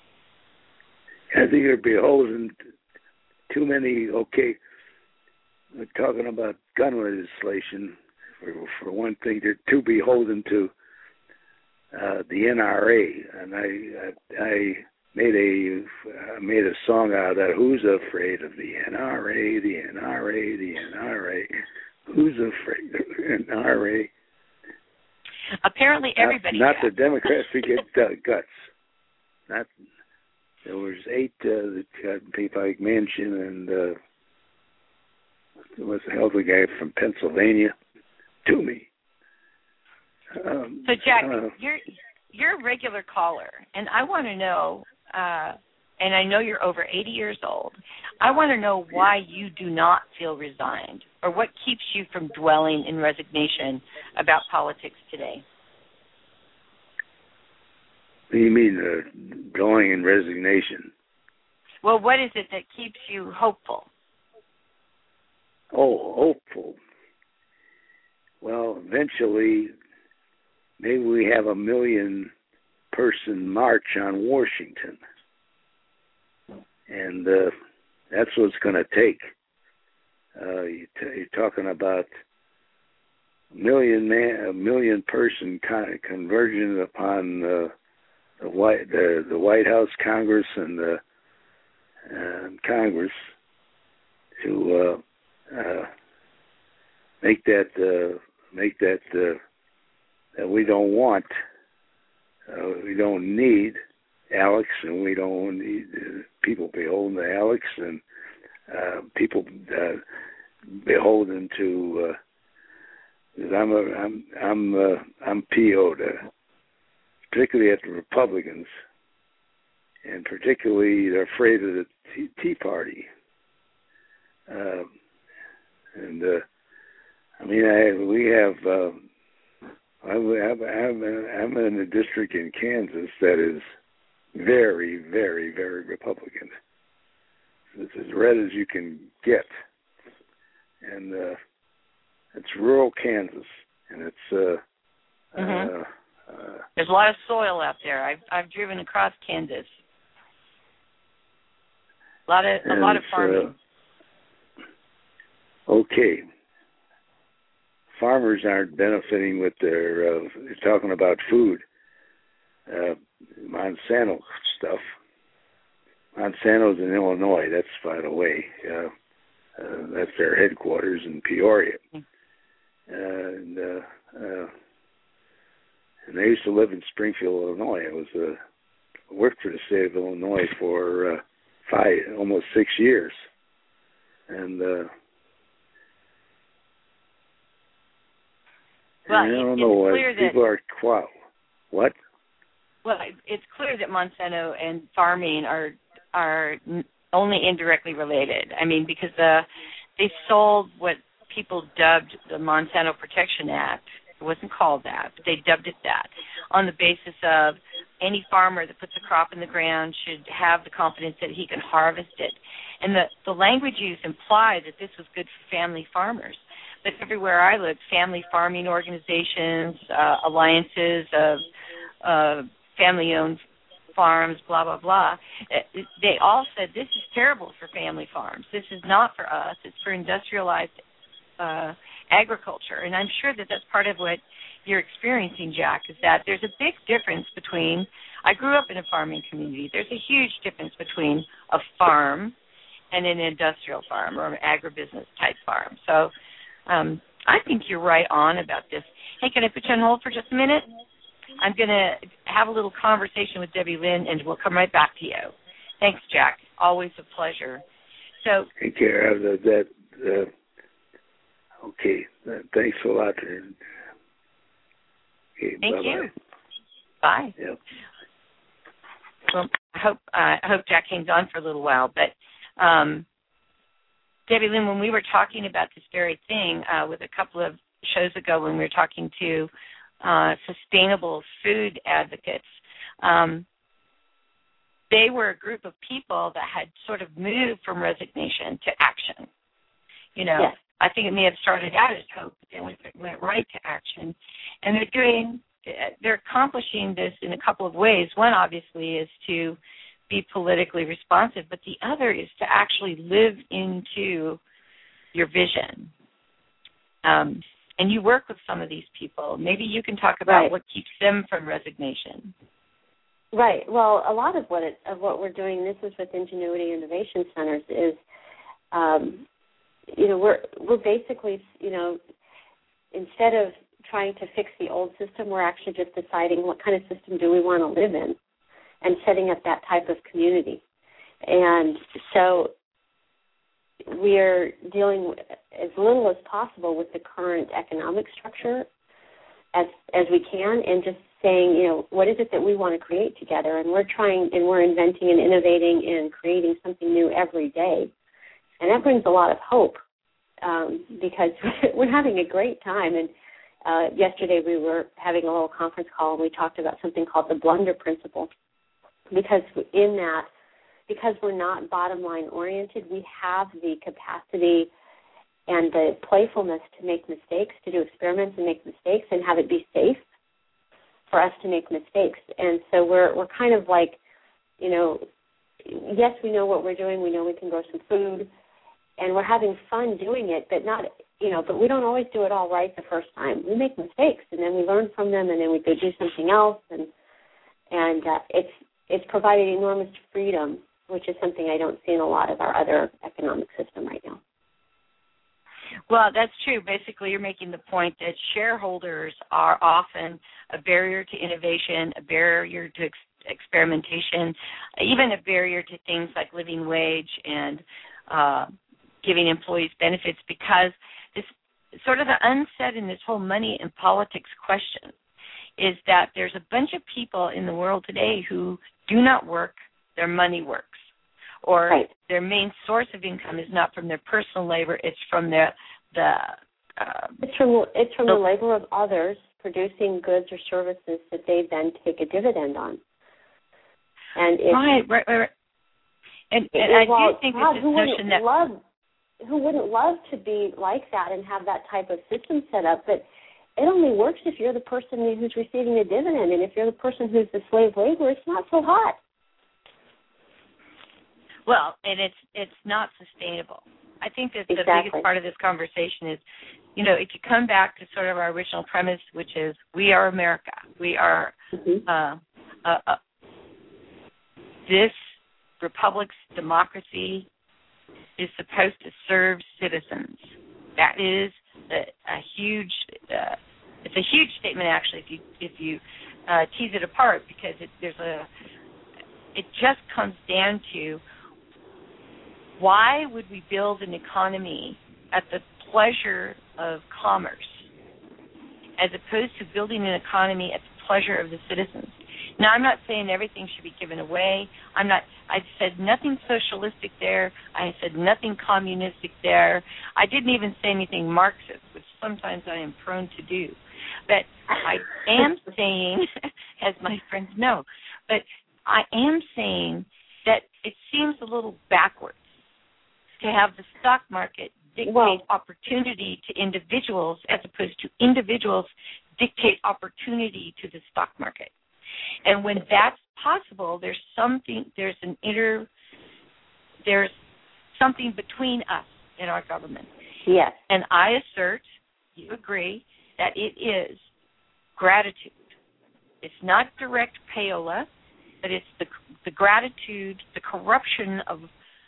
I think they're beholden to too many, okay, we're talking about gun legislation. For, for one thing, they're too beholden to uh, the N R A. And I I, I made a I made a song out of that. Who's afraid of the N R A? The N R A, the N R A. Who's afraid of the N R A? Apparently everybody. Not, not the Democrats who get uh, guts. Not There was eight uh, that got people like Manchin and uh, what's the hell the guy from Pennsylvania? Toomey. Um, so Jack, uh, you're you're a regular caller, and I want to know. Uh, and I know you're over eighty years old. I want to know why you do not feel resigned, or what keeps you from dwelling in resignation about politics today. What do you mean, uh, drawing in resignation? Well, what is it that keeps you hopeful? Oh, hopeful. Well, eventually, maybe we have a million-person march on Washington. And uh, that's what it's going to take. Uh, you t- you're talking about a million man, a million person con- conversion upon uh, the White the, the White House, Congress, and the and Congress to uh, uh, make that uh, make that uh, that we don't want, uh, we don't need Alex, and we don't need uh, people beholden to Alex, and uh, people uh, beholden to. Uh, I'm a, I'm I'm uh, I'm P O'd, uh, particularly at the Republicans, and particularly they're afraid of the Tea, tea Party. Uh, and uh, I mean, I, we have. Uh, I'm, I'm, I'm in a district in Kansas that is very, very, very Republican. It's as red as you can get, and uh, it's rural Kansas, and it's. Uh, mm-hmm. uh, uh, There's a lot of soil out there. I've I've driven across Kansas. A lot of a lot of farming. Uh, okay. Farmers aren't benefiting with their. Uh, they're talking about food. Uh, Monsanto stuff. Monsanto's in Illinois. That's by the way. Uh, uh, that's their headquarters in Peoria. Uh, and, uh, uh, and I used to live in Springfield, Illinois. I was uh, worked for the state of Illinois for uh, five, almost six years, and. Uh, Well, I don't it's know. clear uh, people that, are wow. What? Well, it's clear that Monsanto and farming are are only indirectly related. I mean, because uh, they sold what people dubbed the Monsanto Protection Act. It wasn't called that, but they dubbed it that, on the basis of any farmer that puts a crop in the ground should have the confidence that he can harvest it. And the, the language used implied that this was good for family farmers. But everywhere I looked, family farming organizations, uh, alliances of uh, family-owned farms, blah, blah, blah, they all said this is terrible for family farms. This is not for us. It's for industrialized uh, agriculture. And I'm sure that that's part of what you're experiencing, Jack, is that there's a big difference between, I grew up in a farming community. There's a huge difference between a farm and an industrial farm or an agribusiness type farm. So Um, I think you're right on about this. Hey, can I put you on hold for just a minute? I'm going to have a little conversation with Debbie Lynn, and we'll come right back to you. Thanks, Jack. Always a pleasure. So, take care of that. that uh, okay. Uh, thanks a lot. Okay, thank bye-bye. you. Bye. Yep. Well, I hope uh, I hope Jack hangs on for a little while, but. Um, Debbie Lynn, when we were talking about this very thing uh, with a couple of shows ago when we were talking to uh, sustainable food advocates, um, they were a group of people that had sort of moved from resignation to action. You know, yes. I think it may have started out as hope, but then went, went right to action. And they're doing, they're accomplishing this in a couple of ways. One, obviously, is to be politically responsive, but the other is to actually live into your vision. Um, and you work with some of these people. Maybe you can talk about right. what keeps them from resignation. Right. Well, a lot of what it, of what we're doing, this is with Ingenuity Innovation Centers, is, um, you know, we're we're basically, you know, instead of trying to fix the old system, we're actually just deciding what kind of system do we want to live in, and setting up that type of community. And so we're dealing with as little as possible with the current economic structure as as we can, and just saying, you know, what is it that we want to create together? And we're trying, and we're inventing and innovating and creating something new every day. And that brings a lot of hope um, because we're having a great time. And uh, yesterday we were having a little conference call, and we talked about something called the blunder principle. Because in that, because we're not bottom line oriented, we have the capacity and the playfulness to make mistakes, to do experiments and make mistakes, and have it be safe for us to make mistakes. And so we're we're kind of like, you know, yes, we know what we're doing. We know we can grow some food, and we're having fun doing it, but not, you know, but we don't always do it all right the first time. We make mistakes, and then we learn from them, and then we go do something else, and and uh, it's It's provided enormous freedom which is something I don't see in a lot of our other economic system right now. Well, that's true. Basically, you're making the point that shareholders are often a barrier to innovation, a barrier to ex- experimentation, even a barrier to things like living wage and uh, giving employees benefits, because this sort of the unsaid in this whole money and politics question is that there's a bunch of people in the world today who do not work, their money works. Or right. their main source of income is not from their personal labor; it's from their the. Uh, it's from it's from the, the labor of others producing goods or services that they then take a dividend on. And it's, right, right, right. And, and I well, do think God, it's this who notion wouldn't that love who wouldn't love to be like that and have that type of system set up, but it only works if you're the person who's receiving the dividend, and if you're the person who's the slave labor, it's not so hot. Well, and it's it's not sustainable. I think that the exactly. biggest part of this conversation is, you know, if you come back to sort of our original premise, which is we are America. We are mm-hmm. uh, uh, uh, this republic's democracy is supposed to serve citizens. That is a, a huge. Uh, it's a huge statement, actually, if you if you uh, tease it apart, because it, there's a. It just comes down to, why would we build an economy at the pleasure of commerce as opposed to building an economy at the pleasure of the citizens? Now, I'm not saying everything should be given away. I'm not. I said nothing socialistic there. I said nothing communistic there. I didn't even say anything Marxist, which sometimes I am prone to do. But I am saying, as my friends know, but I am saying that it seems a little backwards to have the stock market dictate well, opportunity to individuals as opposed to individuals dictate opportunity to the stock market. And when that's possible, there's something, there's an inner, there's something between us and our government. Yes. And I assert, you agree, that it is gratitude. It's not direct payola, but it's the the gratitude, the corruption of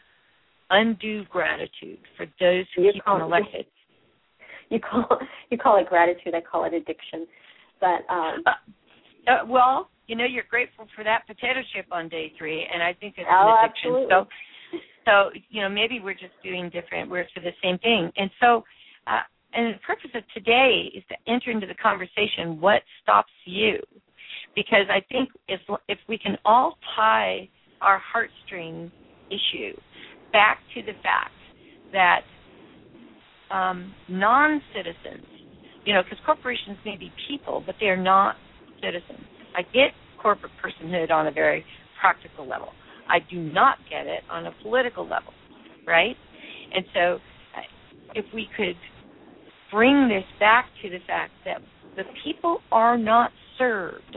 undue gratitude for those who you keep call, them elected. You call you call it gratitude. I call it addiction. But um, uh, uh, well, you know, you're grateful for that potato chip on day three, and I think it's oh, an addiction. Absolutely. So, so you know, maybe we're just doing different. We're for the same thing, and so. Uh, and the purpose of today is to enter into the conversation. What stops you? Because I think if if we can all tie our heartstring issue back to the fact that um, non-citizens, you know, because corporations may be people, but they are not citizens. I get corporate personhood on a very practical level. I do not get it on a political level, right? And so if we could bring this back to the fact that the people are not served.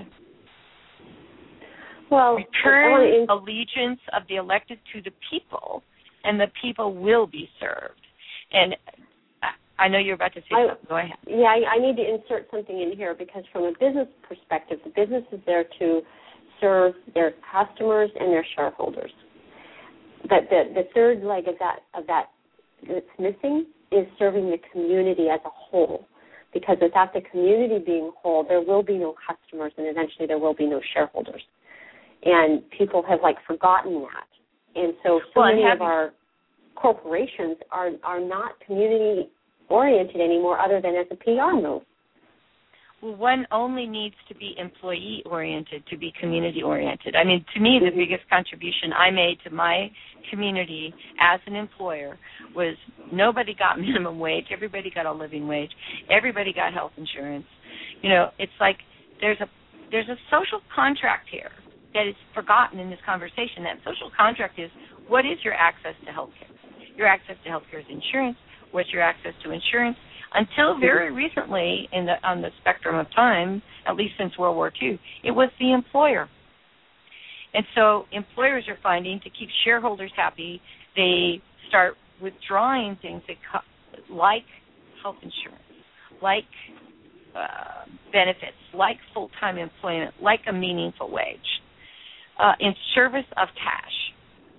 Well, return in- allegiance of the elected to the people, and the people will be served. And I, I know you're about to say I, something. Go ahead. Yeah, I, I need to insert something in here, because from a business perspective, the business is there to serve their customers and their shareholders. But the, the third leg of that of that that's missing is serving the community as a whole, because without the community being whole, there will be no customers, and eventually there will be no shareholders. And people have, like, forgotten that. And so so well, many have of our corporations are, are not community-oriented anymore, other than as a P R move. Well, one only needs to be employee-oriented to be community-oriented. I mean, to me, the biggest contribution I made to my community as an employer was nobody got minimum wage. Everybody got a living wage. Everybody got health insurance. You know, it's like there's a there's a social contract here that is forgotten in this conversation. That social contract is, what is your access to health care? Your access to health care is insurance. What's your access to insurance? Until very recently in the, on the spectrum of time, at least since World War Two, it was the employer. And so employers are finding, to keep shareholders happy, they start withdrawing things that co- like health insurance, like uh, benefits, like full-time employment, like a meaningful wage, uh, in service of cash.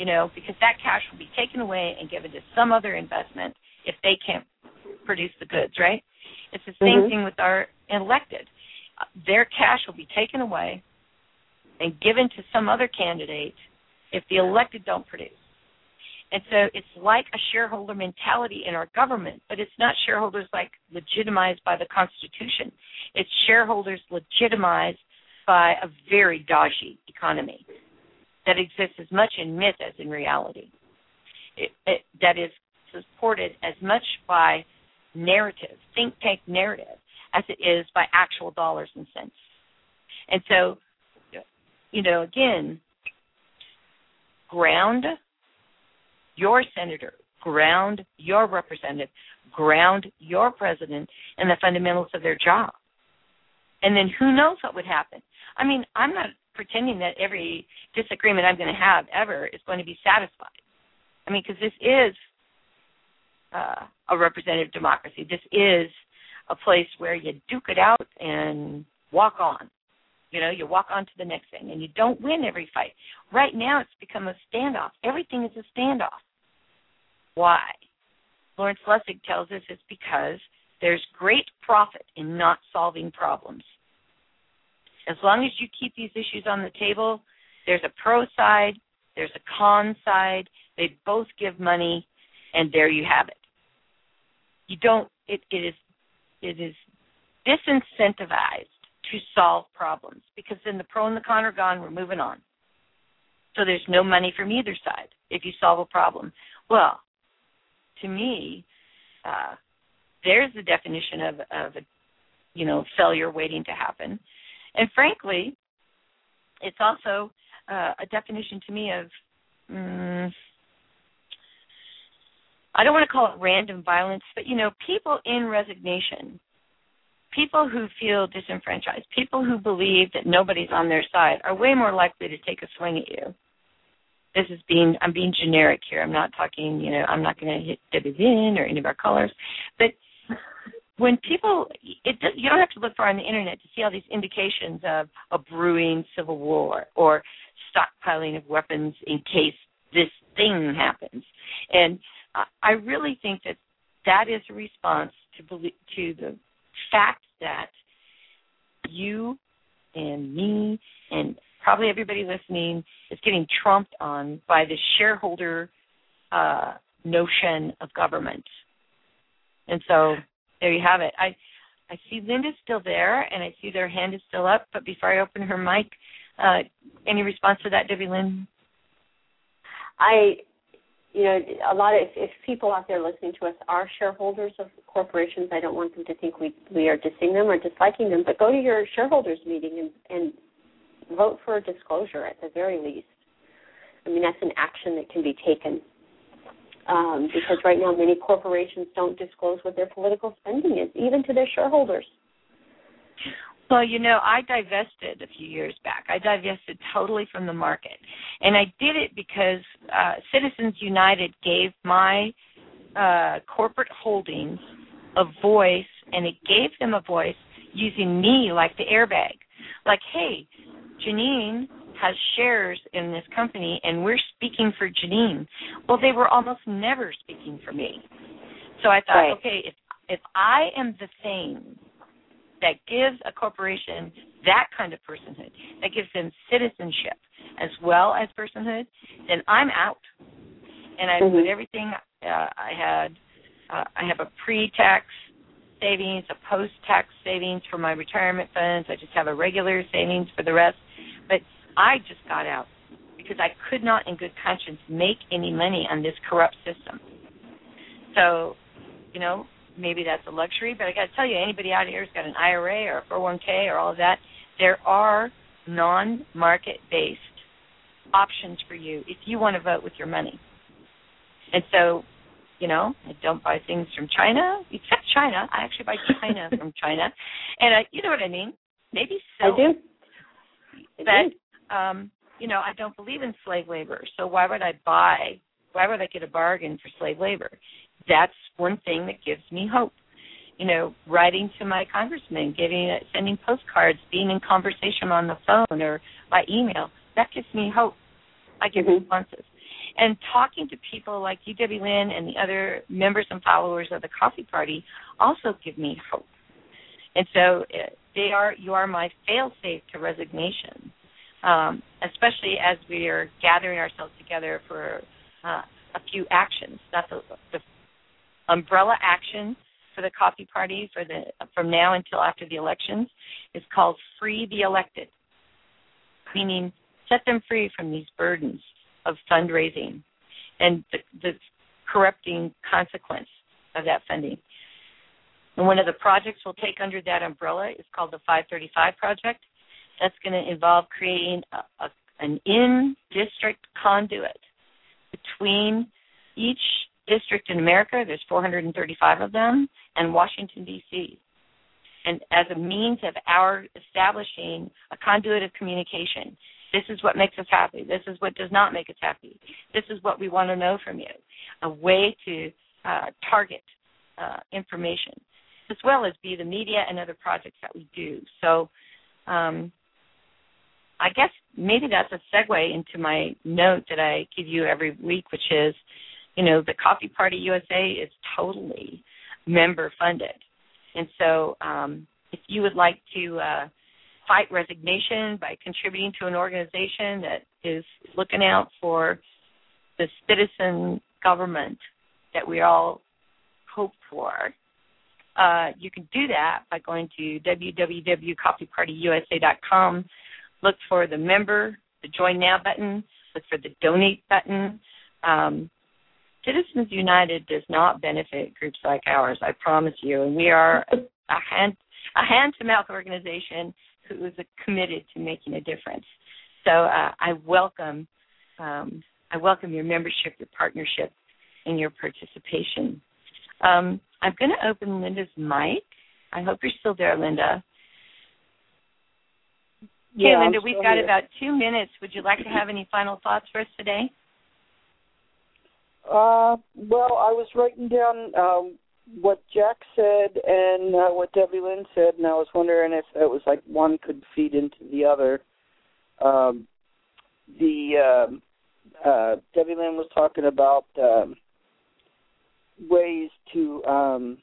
you know, because that cash will be taken away and given to some other investment if they can't produce the goods, right? It's the same mm-hmm. thing with our elected. Uh, their cash will be taken away and given to some other candidate if the elected don't produce. And so it's like a shareholder mentality in our government, but it's not shareholders like legitimized by the Constitution. It's shareholders legitimized by a very dodgy economy that exists as much in myth as in reality. It, it, that is supported as much by narrative, think tank narrative, as it is by actual dollars and cents. And so, you know, again, ground your senator, ground your representative, ground your president in the fundamentals of their job. And then who knows what would happen. I mean, I'm not pretending that every disagreement I'm going to have ever is going to be satisfied. I mean, because this is uh, a representative democracy. This is a place where you duke it out and walk on. You know, you walk on to the next thing, and you don't win every fight. Right now it's become a standoff. Everything is a standoff. Why? Lawrence Lessig tells us it's because there's great profit in not solving problems. As long as you keep these issues on the table, there's a pro side, there's a con side. They both give money, and there you have it. You don't. It, it is. It is disincentivized to solve problems because then the pro and the con are gone. We're moving on. So there's no money from either side if you solve a problem. Well, to me, uh, there's the definition of, of a, you know, failure waiting to happen. And frankly, it's also uh, a definition to me of, um, I don't want to call it random violence, but, you know, people in resignation, people who feel disenfranchised, people who believe that nobody's on their side are way more likely to take a swing at you. This is being, I'm being generic here. I'm not talking, you know, I'm not going to hit Debbie Lynn or any of our callers. But when people, it does, you don't have to look far on the Internet to see all these indications of a brewing civil war or stockpiling of weapons in case this thing happens. And I really think that that is a response to, to the fact that you and me and probably everybody listening is getting trumped on by the shareholder uh, notion of government. And so there you have it. I, I see Linda's still there, and I see their hand is still up. But before I open her mic, uh, any response to that, Debbie Lynn? I, you know, a lot of, if people out there listening to us are shareholders of corporations, I don't want them to think we, we are dissing them or disliking them, but go to your shareholders meeting and, and vote for a disclosure at the very least. I mean, that's an action that can be taken um, because right now many corporations don't disclose what their political spending is, even to their shareholders. Well, you know, I divested a few years back. I divested totally from the market. And I did it because uh, Citizens United gave my uh, corporate holdings a voice, and it gave them a voice using me like the airbag. Like, hey, Janine has shares in this company, and we're speaking for Janine. Well, they were almost never speaking for me. So I thought, right. okay, if if I am the thing that gives a corporation that kind of personhood, that gives them citizenship as well as personhood, then I'm out. And I mm-hmm. put everything uh, I had. Uh, I have a pre-tax savings, a post-tax savings for my retirement funds. I just have a regular savings for the rest. But I just got out because I could not in good conscience make any money on this corrupt system. So, you know, maybe that's a luxury, but I got to tell you, anybody out here who's got an I R A or a four oh one k or all of that, there are non-market-based options for you if you want to vote with your money. And so, you know, I don't buy things from China, except China. I actually buy China from China. And I, you know what I mean? Maybe so. I do. But, um, you know, I don't believe in slave labor. So why would I buy, why would I get a bargain for slave labor? That's one thing that gives me hope. You know, writing to my congressman, getting, sending postcards, being in conversation on the phone or by email, that gives me hope. I get mm-hmm. responses. And talking to people like you, Debbie Lynn, and the other members and followers of the Coffee Party also give me hope. And so they are, you are my fail-safe to resignation, um, especially as we are gathering ourselves together for uh, a few actions. That's a, the umbrella action for the Coffee Party for the from now until after the elections is called Free the Elected, meaning set them free from these burdens of fundraising and the, the corrupting consequence of that funding. And one of the projects we'll take under that umbrella is called the five thirty-five Project. That's going to involve creating a, a, an in-district conduit between each district in America, there's four hundred thirty-five of them, and Washington, D C, and as a means of our establishing a conduit of communication. This is what makes us happy. This is what does not make us happy. This is what we want to know from you. A way to uh, target uh, information, as well as be the media and other projects that we do. So um, I guess maybe that's a segue into my note that I give you every week, which is, you know, the Coffee Party U S A is totally member-funded. And so um, if you would like to uh, fight resignation by contributing to an organization that is looking out for the citizen government that we all hope for, uh, you can do that by going to w w w dot coffee party u s a dot com. Look for the member, the Join Now button. Look for the Donate button. Um, Citizens United does not benefit groups like ours, I promise you. And we are a, a hand a hand-to-mouth organization who is committed to making a difference. So uh, I welcome um, I welcome your membership, your partnership, and your participation. Um, I'm going to open Linda's mic. I hope you're still there, Linda. Yeah, hey, Linda, I'm we've still got here. about two minutes. Would you like to have any final thoughts for us today? Uh, well, I was writing down um, what Jack said and uh, what Debbie Lynn said, and I was wondering if it was like one could feed into the other. Um, the um, uh, Debbie Lynn was talking about um, ways to um,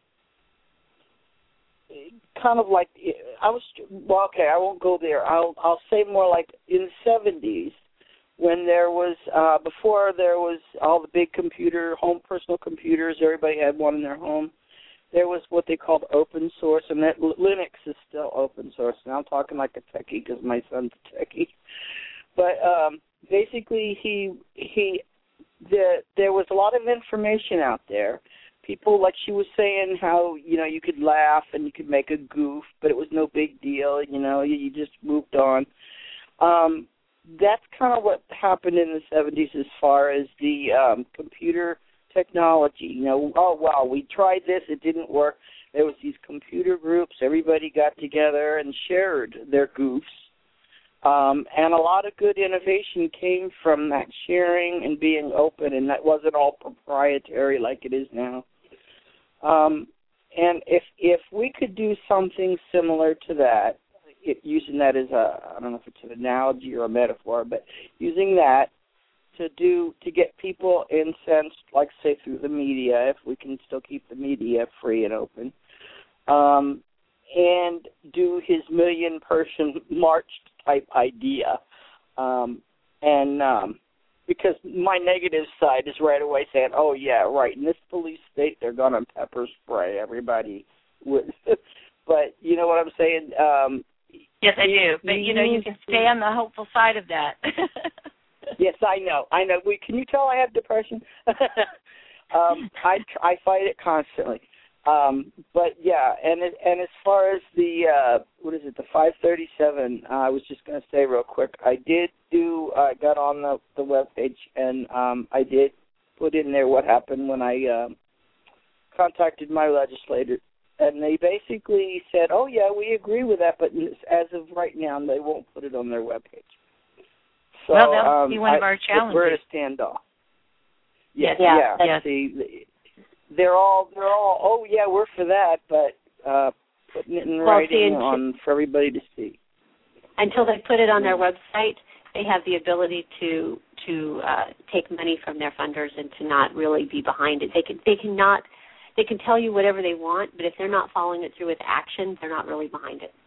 kind of like I was well, okay. I won't go there. I'll I'll say more like in the seventies. When there was, uh, before there was all the big computer, home personal computers, everybody had one in their home, there was what they called open source, and that Linux is still open source. Now I'm talking like a techie because my son's a techie. But um, basically he, he, the, there was a lot of information out there. People, like she was saying, how, you know, you could laugh and you could make a goof, but it was no big deal, you know, you, you just moved on. Um, That's kind of what happened in the seventies as far as the um, computer technology. You know, oh, wow, we tried this, it didn't work. There was these computer groups. Everybody got together and shared their goofs. Um, and a lot of good innovation came from that sharing and being open, and that wasn't all proprietary like it is now. Um, and if if we could do something similar to that, It, using that as a, I don't know if it's an analogy or a metaphor, but using that to do, to get people incensed, like say through the media, if we can still keep the media free and open, um, and do his million-person march type idea. Um, and um, because my negative side is right away saying, oh, yeah, right, in this police state, they're going to pepper spray everybody with. But you know what I'm saying? Um, Yes, I do. But, you know, you can stay on the hopeful side of that. Yes, I know. I know. Wait, can you tell I have depression? um, I I fight it constantly. Um, but, yeah, and it, and as far as the, uh, what is it, the five thirty-seven, uh, I was just going to say real quick, I did do, I uh, got on the, the webpage, and um, I did put in there what happened when I uh, contacted my legislator. And they basically said, oh, yeah, we agree with that, but as of right now, they won't put it on their webpage. So, well, that'll um, be one of I, our challenges. We're at a standoff. Yes, yeah. yeah. Yes. See, they're all, they're all, oh, yeah, we're for that, but uh, putting it in well, writing see, on for everybody to see. Until they put it on their website, they have the ability to to uh, take money from their funders and to not really be behind it. They can they cannot they can tell you whatever they want, but if they're not following it through with action, they're not really behind it.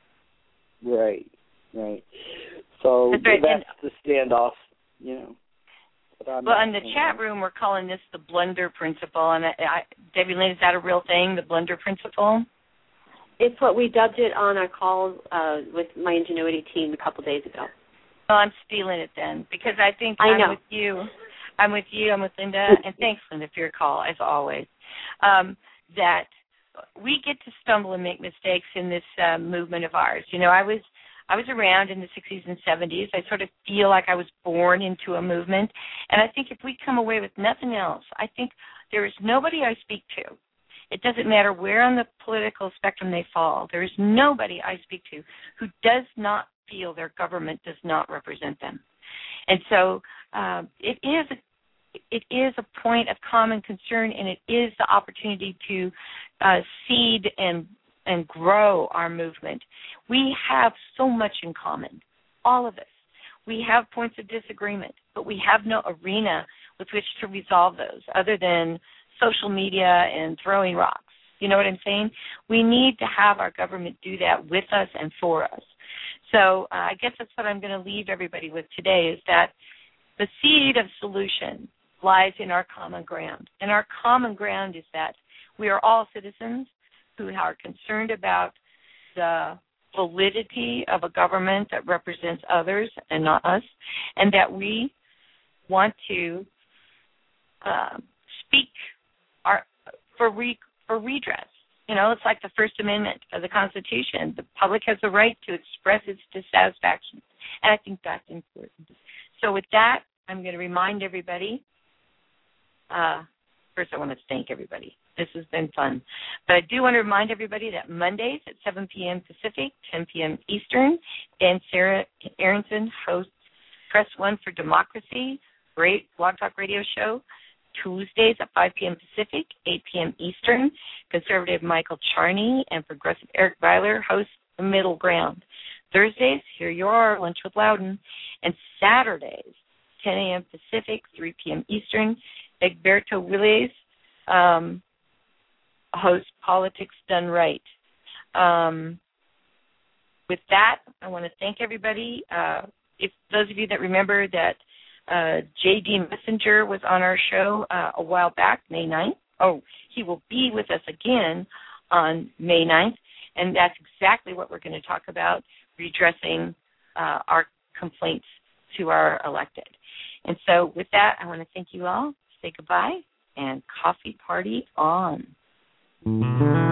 Right, right. So that's, right. that's and, the standoff, you know. Well, in the chat room, we're calling this the blunder principle. And I, I, Debbie Lynn, is that a real thing, the blunder principle? It's what we dubbed it on our call uh, with my Ingenuity team a couple days ago. Well, I'm stealing it then, because I think I I'm know. with you. I'm with you. I'm with Linda. And thanks, Linda, for your call, as always. Um, that we get to stumble and make mistakes in this uh, movement of ours. You know, I was I was around in the sixties and seventies. I sort of feel like I was born into a movement. And I think if we come away with nothing else, I think there is nobody I speak to. It doesn't matter where on the political spectrum they fall. There is nobody I speak to who does not feel their government does not represent them. And so uh, it is a it is a point of common concern, and it is the opportunity to uh, seed and and grow our movement. We have so much in common, all of us. We have points of disagreement, but we have no arena with which to resolve those other than social media and throwing rocks. You know what I'm saying? We need to have our government do that with us and for us. So uh, I guess that's what I'm going to leave everybody with today, is that the seed of solution lies in our common ground. And our common ground is that we are all citizens who are concerned about the validity of a government that represents others and not us, and that we want to uh, speak our, for, re, for redress. You know, it's like the First Amendment of the Constitution. The public has the right to express its dissatisfaction, and I think that's important. So with that, I'm going to remind everybody, uh, first I want to thank everybody. This has been fun. But I do want to remind everybody that Mondays at seven p.m. Pacific, ten p.m. Eastern, Dan Sarah Aronson hosts Press One for Democracy, great Blog Talk Radio show. Tuesdays at five p.m. Pacific, eight p.m. Eastern, conservative Michael Charney and progressive Eric Weiler host The Middle Ground. Thursdays, here you are, Lunch with Loudon. And Saturdays, ten a.m. Pacific, three p.m. Eastern, Egberto Willies um, hosts Politics Done Right. Um, with that, I want to thank everybody. Uh, if those of you that remember that Uh, J D Messenger was on our show uh, a while back, May ninth. Oh, he will be with us again on May ninth, and that's exactly what we're going to talk about, redressing uh, our complaints to our elected. And so with that, I want to thank you all, say goodbye, and coffee party on.